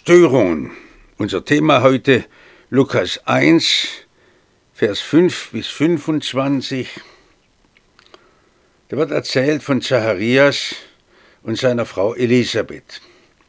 Störungen. Unser Thema heute Lukas 1, Vers 5 bis 25. Da wird erzählt von Zacharias und seiner Frau Elisabeth.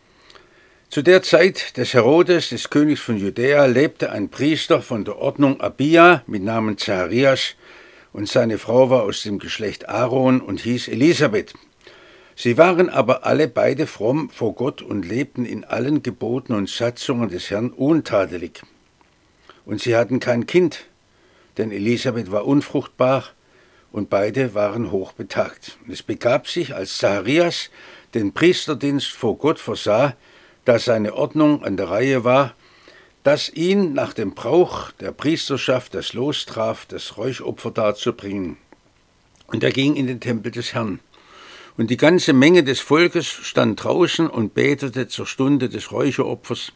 Zu der Zeit des Herodes, des Königs von Judäa, lebte ein Priester von der Ordnung Abia mit Namen Zacharias, und seine Frau war aus dem Geschlecht Aaron und hieß Elisabeth. Sie waren aber alle beide fromm vor Gott und lebten in allen Geboten und Satzungen des Herrn untadelig. Und sie hatten kein Kind, denn Elisabeth war unfruchtbar und beide waren hochbetagt. Und es begab sich, als Zacharias den Priesterdienst vor Gott versah, da seine Ordnung an der Reihe war, dass ihn nach dem Brauch der Priesterschaft das Los traf, das Räuchopfer darzubringen. Und er ging in den Tempel des Herrn. Und die ganze Menge des Volkes stand draußen und betete zur Stunde des Räucheropfers.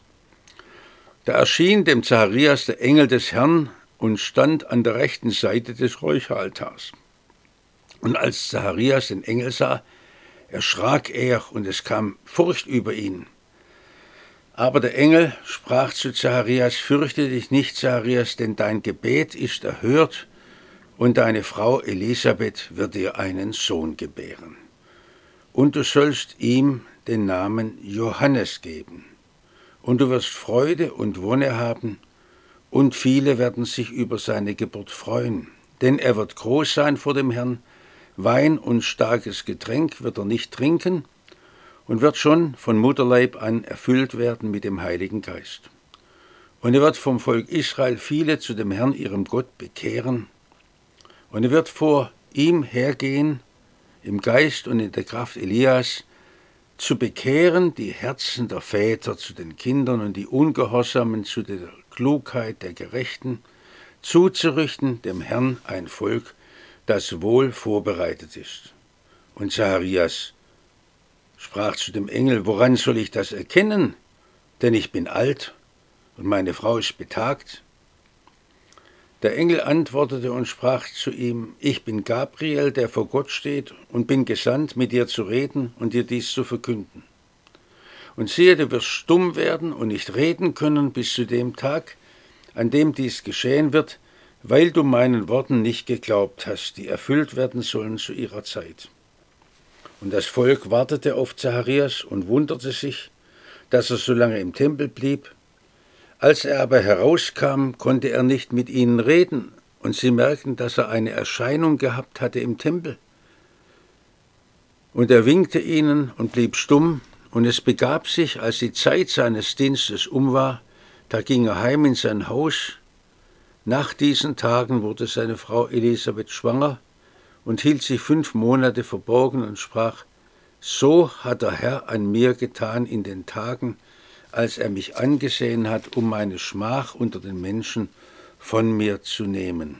Da erschien dem Zacharias der Engel des Herrn und stand an der rechten Seite des Räucheraltars. Und als Zacharias den Engel sah, erschrak er und es kam Furcht über ihn. Aber der Engel sprach zu Zacharias: Fürchte dich nicht, Zacharias, denn dein Gebet ist erhört und deine Frau Elisabeth wird dir einen Sohn gebären. Und du sollst ihm den Namen Johannes geben. Und du wirst Freude und Wonne haben, und viele werden sich über seine Geburt freuen. Denn er wird groß sein vor dem Herrn, Wein und starkes Getränk wird er nicht trinken und wird schon von Mutterleib an erfüllt werden mit dem Heiligen Geist. Und er wird vom Volk Israel viele zu dem Herrn, ihrem Gott, bekehren. Und er wird vor ihm hergehen, im Geist und in der Kraft Elias, zu bekehren die Herzen der Väter zu den Kindern und die Ungehorsamen zu der Klugheit der Gerechten, zuzurichten dem Herrn ein Volk, das wohl vorbereitet ist. Und Zacharias sprach zu dem Engel: Woran soll ich das erkennen? Denn ich bin alt und meine Frau ist betagt. Der Engel antwortete und sprach zu ihm: Ich bin Gabriel, der vor Gott steht, und bin gesandt, mit dir zu reden und dir dies zu verkünden. Und siehe, du wirst stumm werden und nicht reden können bis zu dem Tag, an dem dies geschehen wird, weil du meinen Worten nicht geglaubt hast, die erfüllt werden sollen zu ihrer Zeit. Und das Volk wartete auf Zacharias und wunderte sich, dass er so lange im Tempel blieb. Als er aber herauskam, konnte er nicht mit ihnen reden, und sie merkten, dass er eine Erscheinung gehabt hatte im Tempel. Und er winkte ihnen und blieb stumm, und es begab sich, als die Zeit seines Dienstes war, da ging er heim in sein Haus. Nach diesen Tagen wurde seine Frau Elisabeth schwanger und hielt sich 5 Monate verborgen und sprach: So hat der Herr an mir getan in den Tagen, als er mich angesehen hat, um meine Schmach unter den Menschen von mir zu nehmen.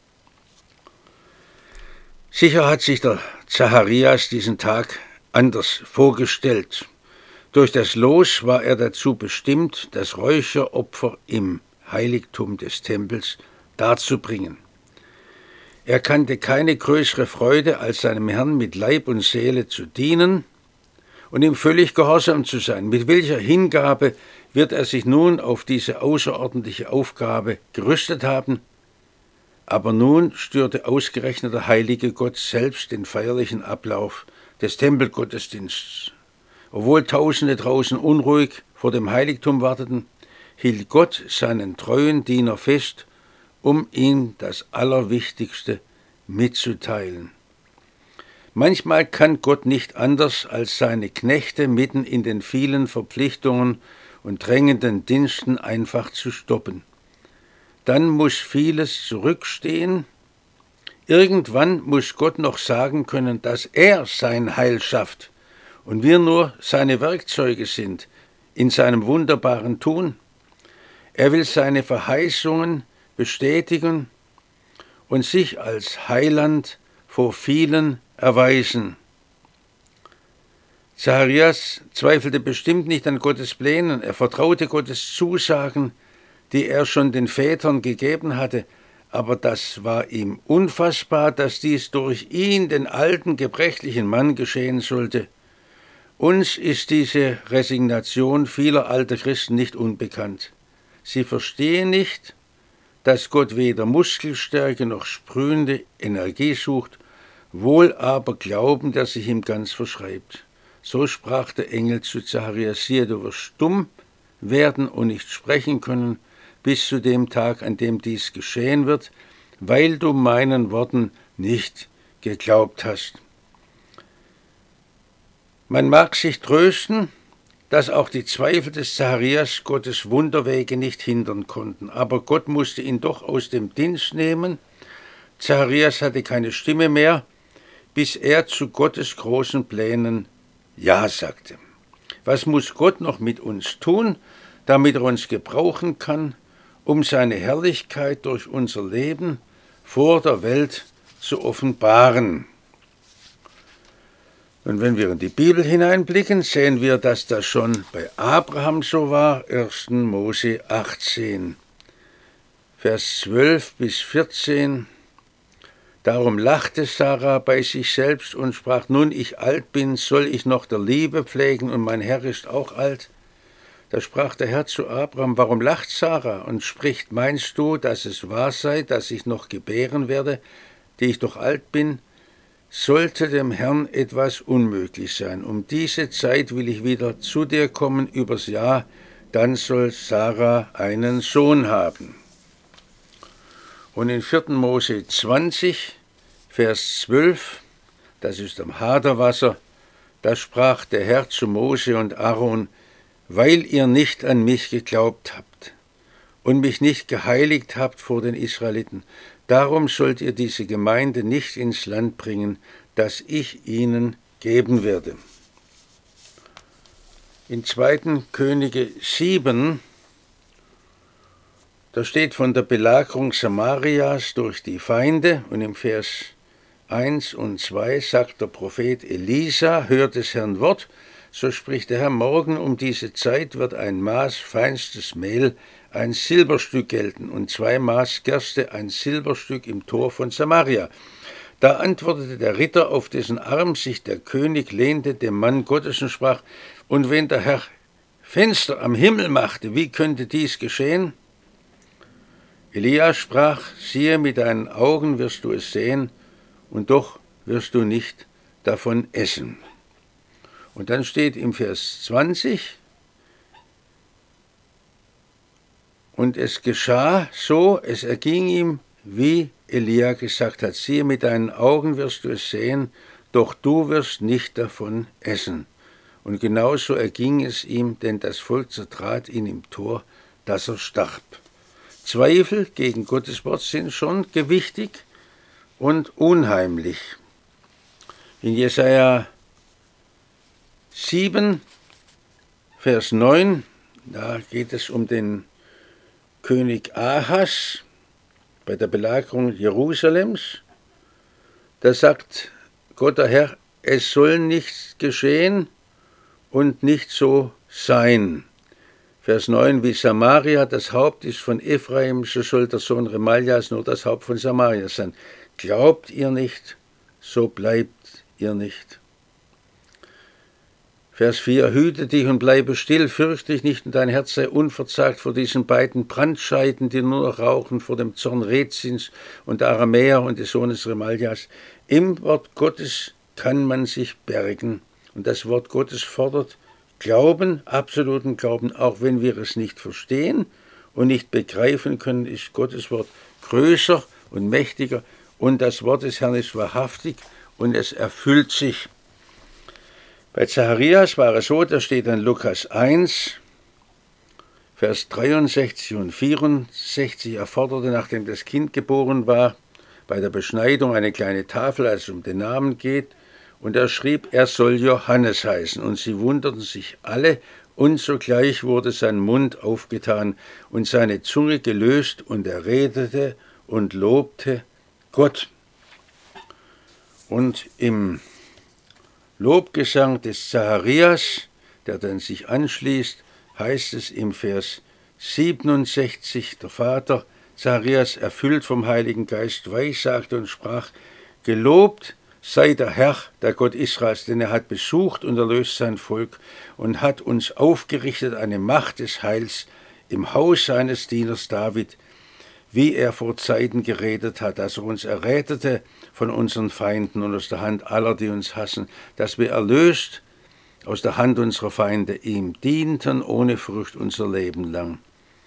Sicher hat sich der Zacharias diesen Tag anders vorgestellt. Durch das Los war er dazu bestimmt, das Räucheropfer im Heiligtum des Tempels darzubringen. Er kannte keine größere Freude, als seinem Herrn mit Leib und Seele zu dienen und ihm völlig gehorsam zu sein. Mit welcher Hingabe wird er sich nun auf diese außerordentliche Aufgabe gerüstet haben? Aber nun störte ausgerechnet der heilige Gott selbst den feierlichen Ablauf des Tempelgottesdienstes. Obwohl Tausende draußen unruhig vor dem Heiligtum warteten, hielt Gott seinen treuen Diener fest, um ihm das Allerwichtigste mitzuteilen. Manchmal kann Gott nicht anders, als seine Knechte mitten in den vielen Verpflichtungen und drängenden Diensten einfach zu stoppen. Dann muss vieles zurückstehen. Irgendwann muss Gott noch sagen können, dass er sein Heil schafft und wir nur seine Werkzeuge sind in seinem wunderbaren Tun. Er will seine Verheißungen bestätigen und sich als Heiland vor vielen erweisen. Zacharias zweifelte bestimmt nicht an Gottes Plänen. Er vertraute Gottes Zusagen, die er schon den Vätern gegeben hatte. Aber das war ihm unfassbar, dass dies durch ihn, den alten, gebrechlichen Mann, geschehen sollte. Uns ist diese Resignation vieler alter Christen nicht unbekannt. Sie verstehen nicht, dass Gott weder Muskelstärke noch sprühende Energie sucht, wohl aber Glauben, der sich ihm ganz verschreibt. So sprach der Engel zu Zacharias: Siehe, du wirst stumm werden und nicht sprechen können, bis zu dem Tag, an dem dies geschehen wird, weil du meinen Worten nicht geglaubt hast. Man mag sich trösten, dass auch die Zweifel des Zacharias Gottes Wunderwege nicht hindern konnten, aber Gott musste ihn doch aus dem Dienst nehmen. Zacharias hatte keine Stimme mehr, bis er zu Gottes großen Plänen Ja sagte. Was muss Gott noch mit uns tun, damit er uns gebrauchen kann, um seine Herrlichkeit durch unser Leben vor der Welt zu offenbaren? Und wenn wir in die Bibel hineinblicken, sehen wir, dass das schon bei Abraham so war. 1. Mose 18, Vers 12 bis 14. Darum lachte Sarah bei sich selbst und sprach: Nun ich alt bin, soll ich noch der Liebe pflegen, und mein Herr ist auch alt? Da sprach der Herr zu Abraham: Warum lacht Sarah und spricht: Meinst du, dass es wahr sei, dass ich noch gebären werde, die ich doch alt bin? Sollte dem Herrn etwas unmöglich sein, um diese Zeit will ich wieder zu dir kommen übers Jahr, dann soll Sarah einen Sohn haben. Und in 4. Mose 20, Vers 12, das ist am Haderwasser, da sprach der Herr zu Mose und Aaron: Weil ihr nicht an mich geglaubt habt und mich nicht geheiligt habt vor den Israeliten, darum sollt ihr diese Gemeinde nicht ins Land bringen, das ich ihnen geben werde. In 2. Könige 7, da steht von der Belagerung Samarias durch die Feinde, und im Vers 1 und 2 sagt der Prophet Elisa: Hört des Herrn Wort, so spricht der Herr: Morgen um diese Zeit wird ein Maß feinstes Mehl ein Silberstück gelten und 2 Maß Gerste ein Silberstück im Tor von Samaria. Da antwortete der Ritter, auf dessen Arm sich der König lehnte, dem Mann Gottes und sprach: Und wenn der Herr Fenster am Himmel machte, wie könnte dies geschehen? Elia sprach: Siehe, mit deinen Augen wirst du es sehen, und doch wirst du nicht davon essen. Und dann steht im Vers 20: Und es geschah so, es erging ihm, wie Elia gesagt hat: Siehe, mit deinen Augen wirst du es sehen, doch du wirst nicht davon essen. Und genauso erging es ihm, denn das Volk zertrat ihn im Tor, dass er starb. Zweifel gegen Gottes Wort sind schon gewichtig und unheimlich. In Jesaja 7, Vers 9, da geht es um den König Ahas bei der Belagerung Jerusalems. Da sagt Gott der Herr: Es soll nichts geschehen und nicht so sein. Vers 9: Wie Samaria das Haupt ist von Ephraim, so soll der Sohn Remaljas nur das Haupt von Samaria sein. Glaubt ihr nicht, so bleibt ihr nicht. Vers 4: Hüte dich und bleibe still, fürchte dich nicht, und dein Herz sei unverzagt vor diesen beiden Brandscheiden, die nur noch rauchen, vor dem Zorn Rezins und der Aramäer und des Sohnes Remaljas. Im Wort Gottes kann man sich bergen, und das Wort Gottes fordert Glauben, absoluten Glauben, auch wenn wir es nicht verstehen und nicht begreifen können, ist Gottes Wort größer und mächtiger, und das Wort des Herrn ist wahrhaftig und es erfüllt sich. Bei Zacharias war es so, da steht in Lukas 1, Vers 63 und 64, er forderte, nachdem das Kind geboren war, bei der Beschneidung eine kleine Tafel, als es um den Namen geht, und er schrieb, er soll Johannes heißen. Und sie wunderten sich alle, und sogleich wurde sein Mund aufgetan und seine Zunge gelöst, und er redete und lobte Gott. Und im Lobgesang des Zacharias, der dann sich anschließt, heißt es im Vers 67, der Vater Zacharias, erfüllt vom Heiligen Geist, weissagte und sprach: Gelobt sei der Herr, der Gott Israels, denn er hat besucht und erlöst sein Volk und hat uns aufgerichtet eine Macht des Heils im Haus seines Dieners David, wie er vor Zeiten geredet hat, dass er uns errettete von unseren Feinden und aus der Hand aller, die uns hassen, dass wir erlöst aus der Hand unserer Feinde ihm dienten ohne Furcht unser Leben lang.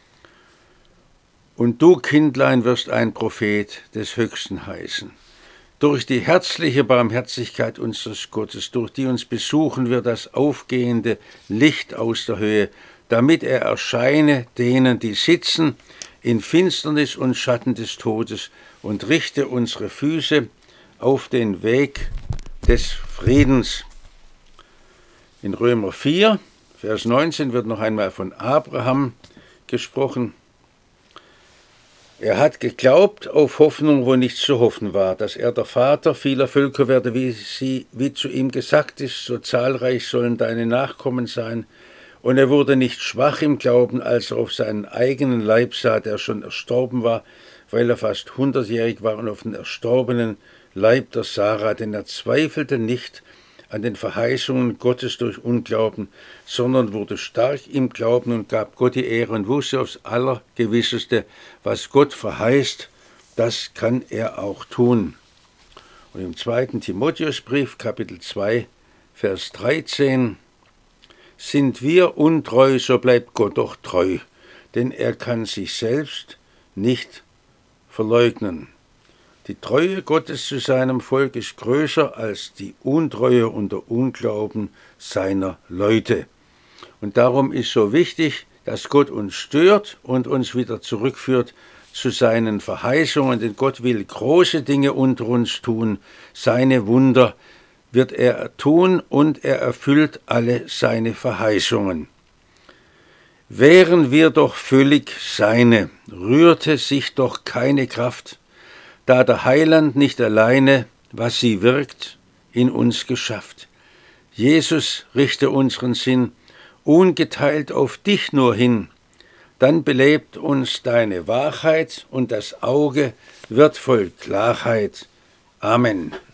Und du, Kindlein, wirst ein Prophet des Höchsten heißen. Durch die herzliche Barmherzigkeit unseres Gottes, durch die uns besuchen wird das aufgehende Licht aus der Höhe, damit er erscheine denen, die sitzen in Finsternis und Schatten des Todes, und richte unsere Füße auf den Weg des Friedens. In Römer 4, Vers 19 wird noch einmal von Abraham gesprochen. Er hat geglaubt auf Hoffnung, wo nichts zu hoffen war, dass er der Vater vieler Völker werde, wie zu ihm gesagt ist, so zahlreich sollen deine Nachkommen sein. Und er wurde nicht schwach im Glauben, als er auf seinen eigenen Leib sah, der schon erstorben war, weil er fast 100-jährig war, und auf den erstorbenen Leib der Sarah, denn er zweifelte nicht an den Verheißungen Gottes durch Unglauben, sondern wurde stark im Glauben und gab Gott die Ehre und wusste aufs Allergewisseste, was Gott verheißt, das kann er auch tun. Und im 2. Timotheusbrief, Kapitel 2, Vers 13, sind wir untreu, so bleibt Gott doch treu, denn er kann sich selbst nicht verleugnen. Die Treue Gottes zu seinem Volk ist größer als die Untreue und der Unglauben seiner Leute. Und darum ist so wichtig, dass Gott uns stört und uns wieder zurückführt zu seinen Verheißungen, denn Gott will große Dinge unter uns tun. Seine Wunder wird er tun und er erfüllt alle seine Verheißungen. Wären wir doch völlig seine, rührte sich doch keine Kraft, da der Heiland nicht alleine, was sie wirkt, in uns geschafft. Jesus, richte unseren Sinn ungeteilt auf dich nur hin, dann belebt uns deine Wahrheit und das Auge wird voll Klarheit. Amen.